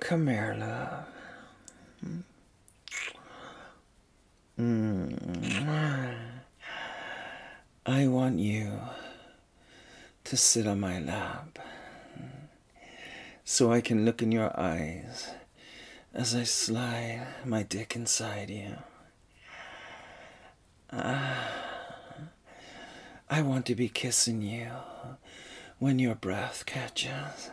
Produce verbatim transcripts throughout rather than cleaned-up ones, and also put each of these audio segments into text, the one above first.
Come here, love. Mm. I want you to sit on my lap so I can look in your eyes as I slide my dick inside you. Uh, I want to be kissing you when your breath catches.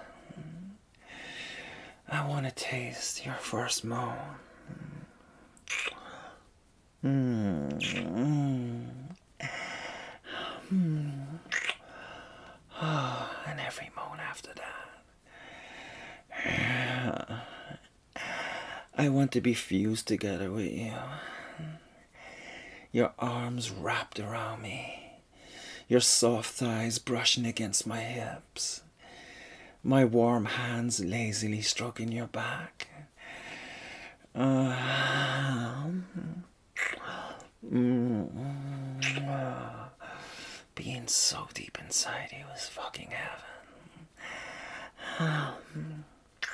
I want to taste your first moan. Mm. Mm. Oh, and every moan after that. I want to be fused together with you. Your arms wrapped around me. Your soft thighs brushing against my hips. My warm hands lazily stroking your back. Uh, mm, uh, being so deep inside you is fucking heaven.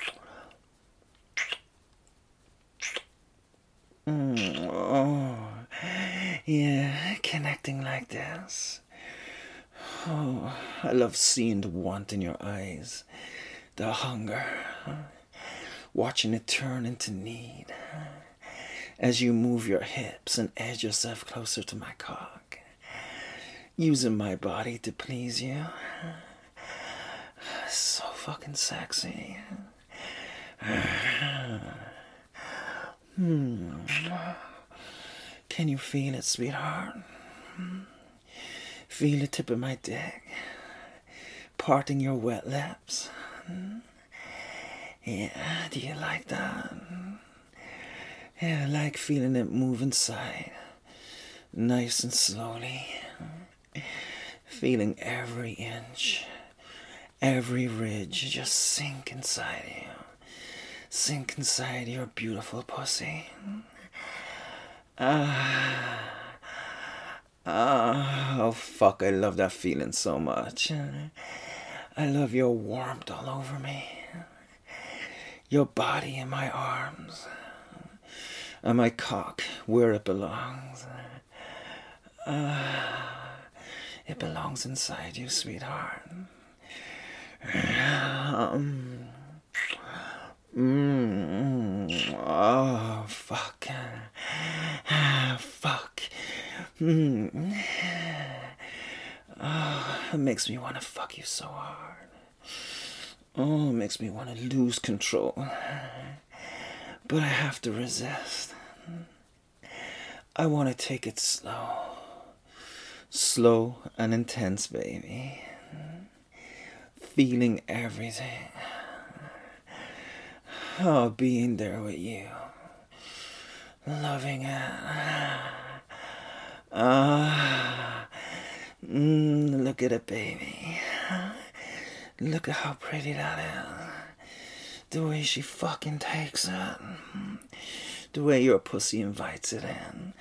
Mm, oh, yeah, connecting like this. Oh, I love seeing the want in your eyes, the hunger, watching it turn into need as you move your hips and edge yourself closer to my cock, using my body to please you. So fucking sexy. Hmm. Can you feel it, sweetheart? Feel the tip of my dick parting your wet lips. Yeah, do you like that? Yeah, I like feeling it move inside, nice and slowly. Feeling every inch, every ridge just sink inside you. Sink inside your beautiful pussy. Ah. Ah, oh fuck, I love that feeling so much. I love your warmth all over me. Your body in my arms. And my cock where it belongs. Ah, it belongs inside you, sweetheart. Um, mm, oh, fuck. Ah, fuck. Mm. Oh, it makes me want to fuck you so hard. Oh, it makes me want to lose control. But I have to resist. I want to take it slow. Slow and intense, baby. Feeling everything. Oh, being there with you. Loving it. Ah, mm, look at it, baby. Look at how pretty that is. The way she fucking takes it. The way your pussy invites it in.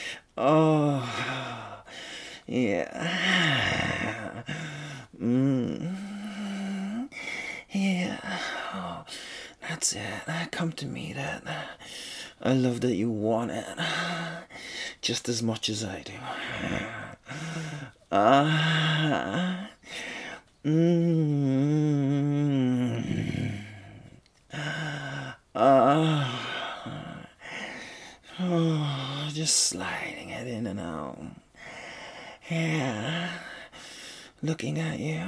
Oh, yeah. Mm, yeah. Oh, that's it. Come to me, that. I love that you want it just as much as I do. Ah. Mm. Ah. Oh, just sliding it in and out. Yeah. Looking at you.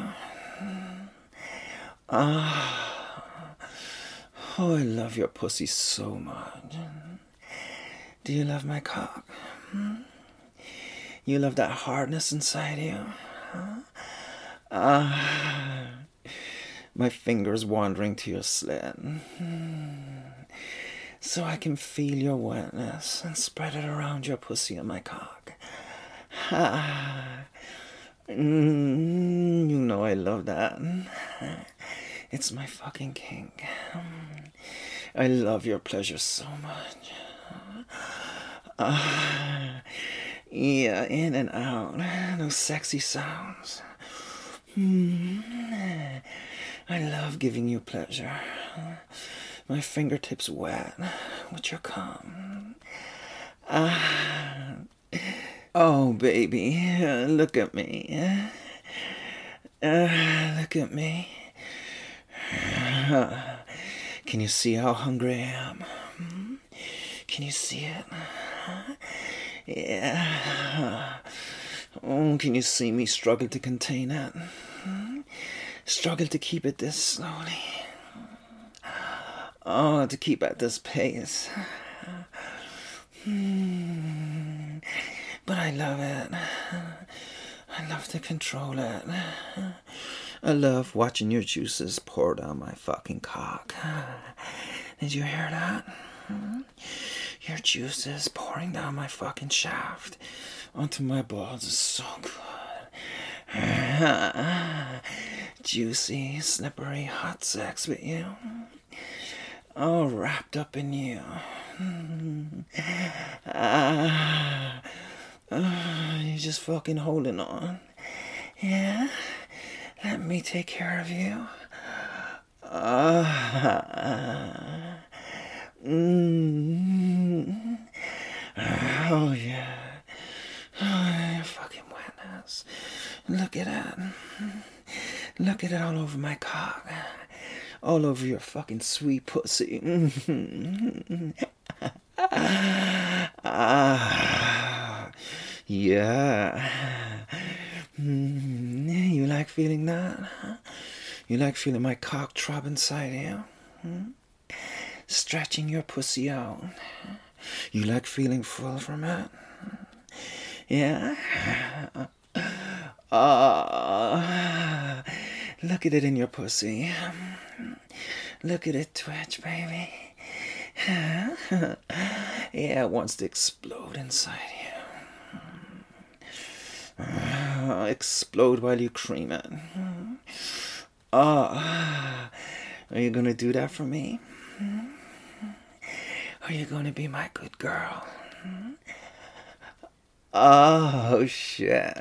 Ah. Oh, I love your pussy so much. Do you love my cock? Hmm? You love that hardness inside you? Huh? Ah, my fingers wandering to your slit. So I can feel your wetness and spread it around your pussy and my cock. Ah, mm, you know I love that. It's my fucking kink. I love your pleasure so much. Ah, yeah, in and out. Those sexy sounds. Mm, I love giving you pleasure. my fingertips wet with your cum. Ah. Oh, baby, uh, look at me. Uh, look at me. Uh, can you see how hungry I am? Hmm? Can you see it? Yeah. Oh, can you see me struggle to contain it? Hmm? Struggle to keep it this slowly. Oh, to keep at this pace. Hmm. But I love it. I love to control it. I love watching your juices pour down my fucking cock. Did you hear that? Your juices pouring down my fucking shaft onto my balls is so good. Juicy, slippery, hot sex with you. All wrapped up in you. Ah, ah, you're just fucking holding on. Yeah? Let me take care of you. Ah, mm, oh, yeah. Oh, you're fucking wetness. Look at that. Look at it all over my cock. All over your fucking sweet pussy. Ah, yeah. You like feeling that? You like feeling my cock throb inside you? Stretching your pussy out. You like feeling full from it? Yeah? Ah, look at it in your pussy. Look at it twitch, baby. Yeah, it wants to explode inside you. Uh, explode while you cream it. Ah, are you gonna do that for me? Are you gonna be my good girl? Oh, shit.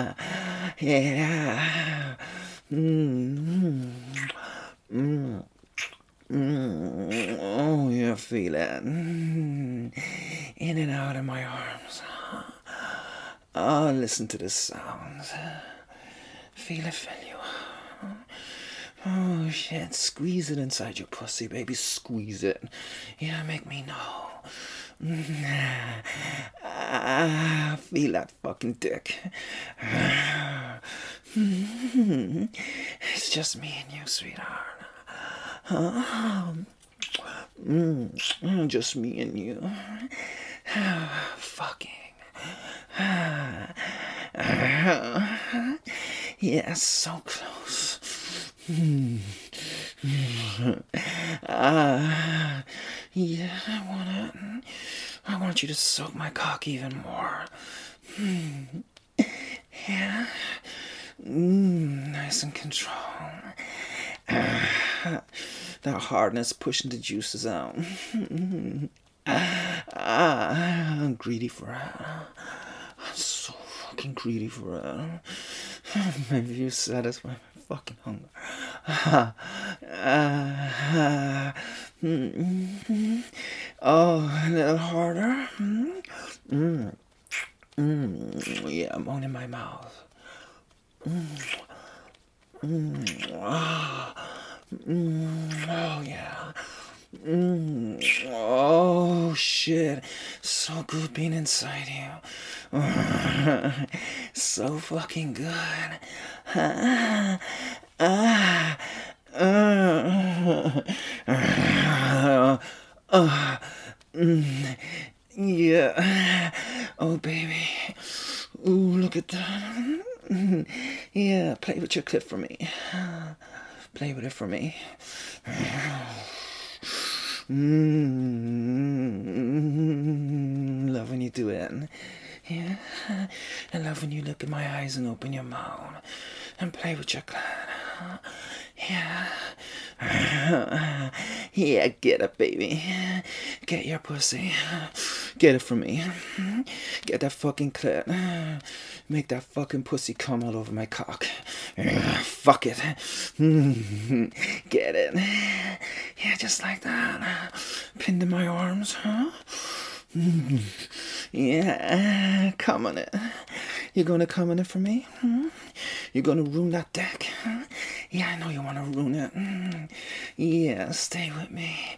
Yeah. Mm. Mm. Mm. Oh, you feel it. Mm. In and out of my arms. Oh, listen to the sounds. Feel it fill you. Oh, shit. Squeeze it inside your pussy, baby. Squeeze it. Yeah, make me know. Ah, feel that fucking dick. It's just me and you, sweetheart. Mm, just me and you. Fucking. Yeah, so close. Ah, yeah, I want it. I want you to soak my cock even more. Yeah. Mm, nice and control. That hardness pushing the juices out. Ah, I'm greedy for it. I'm so fucking greedy for it. Maybe you satisfy my fucking hunger. Uh, mm, oh, a little harder. Mm, mm, mm, yeah, I'm on in my mouth. Mm, mm, oh, mm, oh, yeah. Mm, oh, shit. So good being inside you. So fucking good. Ah, ah, uh, uh, mm, yeah. Oh, baby. Ooh, look at that. Yeah, play with your clit for me. Play with it for me. Mm, love when you do it. Yeah, I love when you look in my eyes and open your mouth and play with your clit. Yeah, Yeah, get it, baby. Get your pussy. Get it from me. Get that fucking clit. Make that fucking pussy come all over my cock. Fuck it. Get it. Yeah, just like that. Pinned in my arms, huh? Yeah, come on it. You're gonna come on it for me? Hmm? You're gonna ruin that dick? Huh? Yeah, I know you wanna ruin it. Mm. Yeah, stay with me.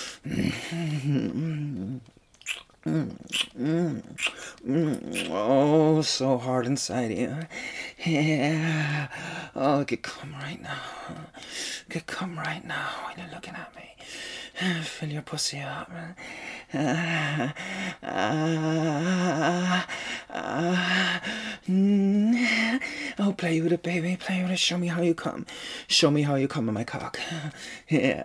Mm. Mm, mm, mm. Oh, so hard inside you. Yeah. Oh, it could come right now. It could come right now when you're looking at me. Fill your pussy up. Ah, ah, ah, mm. Oh, play with it, baby. Play with it. Show me how you come. Show me how you come on my cock. Yeah.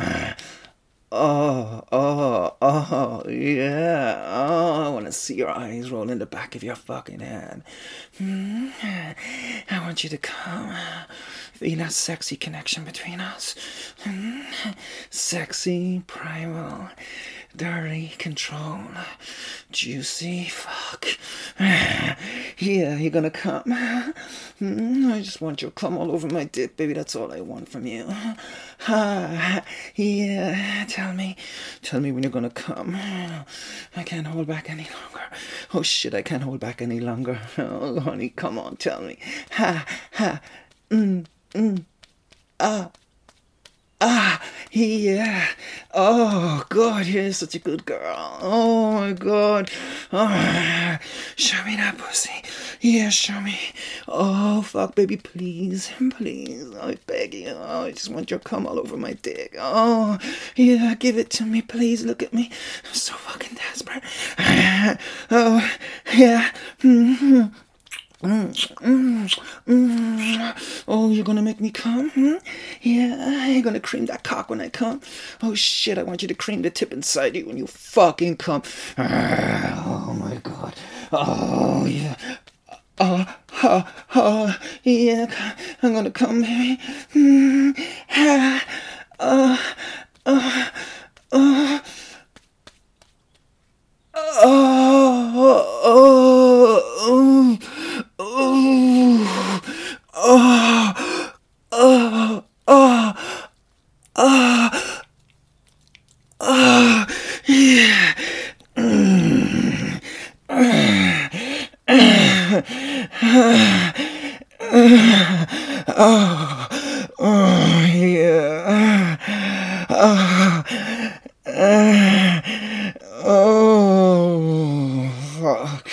Oh, oh, oh, yeah. Oh, I want to see your eyes roll in the back of your fucking head. Mm. I want you to come. Feel that sexy connection between us. Mm. Sexy, primal, dirty, control, juicy, fuck. Yeah, you're gonna come. Mm. I just want you to come all over my dick, baby. That's all I want from you. Ah, yeah, tell me, tell me when you're gonna come. I can't hold back any longer. Oh shit, I can't hold back any longer. Oh honey, come on, tell me. Ha, ha, mm, mm, ah. Ah, yeah. Oh, God, you're such a good girl. Oh, my God. Oh, show me that pussy. Yeah, show me. Oh, fuck, baby, please. Please. I beg you. Oh, I just want your cum all over my dick. Oh, yeah, give it to me. Please look at me. I'm so fucking desperate. Oh, yeah. Mm-hmm. Mm, mm, mm. Oh, you're gonna make me come? Hmm? Yeah, you're gonna cream that cock when I come? Oh shit, I want you to cream the tip inside you when you fucking come. Oh my god. Oh yeah. Oh, oh, oh, yeah, I'm gonna come, baby. Mm, ah, oh, oh, oh. Oh, oh, oh, oh, oh, oh, oh, oh, oh, yeah. Mm. Oh, oh, yeah. Oh, oh, fuck.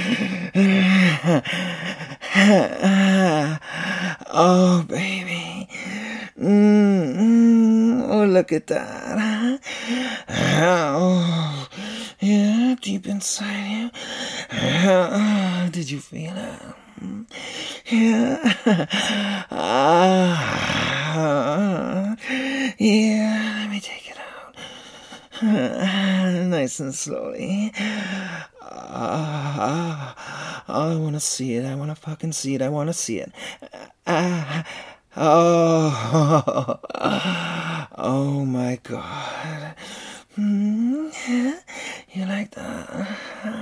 Oh, baby. Mm-hmm. Oh, look at that. Oh, yeah, deep inside you. Oh, did you feel it? Yeah. Ah, yeah, let me take it out. Nice and slowly. Ah, I want to see it. I want to fucking see it. I want to see it. Ah, oh, oh my God. Mm, you like that?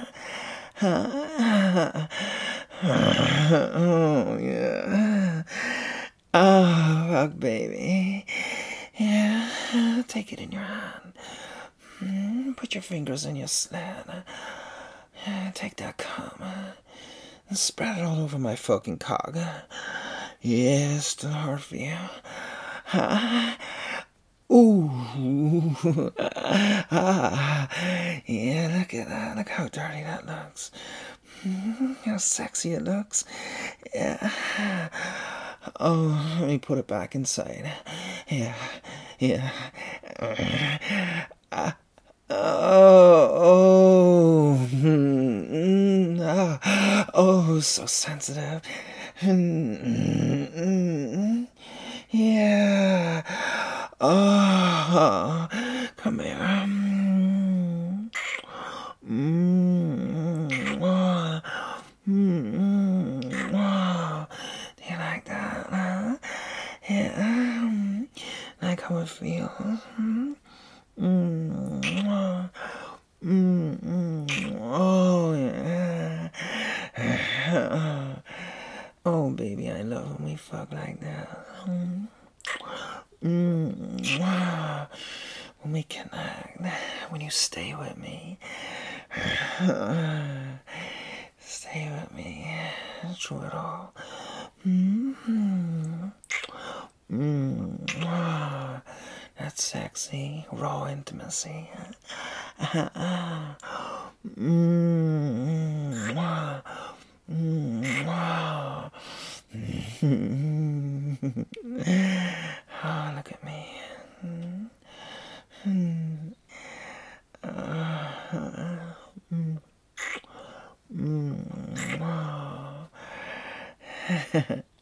Oh, yeah. Oh, fuck, baby. Yeah, take it in your hand. Mm, put your fingers in your slit. Yeah, take that cum and spread it all over my fucking cock. Yeah, it's still hard for you. Huh? Ooh. Ah. Yeah, look at that. Look how dirty that looks. Mm, how sexy it looks. Yeah. Oh, let me put it back inside. Yeah. Yeah. Uh, oh, oh, mm, mm, ah, oh, so sensitive. Mm, mm, yeah. Oh, come here. Mm, mm, oh, mm, oh. Do you like that? Huh? Yeah. Like how it feels? Mm, mm, mm, oh, yeah. Oh, baby, I love when we fuck like that. Mm, mm, when we connect, when you stay with me. Stay with me through it all. Mm-hmm. Mm. That's sexy, raw intimacy. Mm. Mm. Oh, look at me. Mm. Mm. Mm.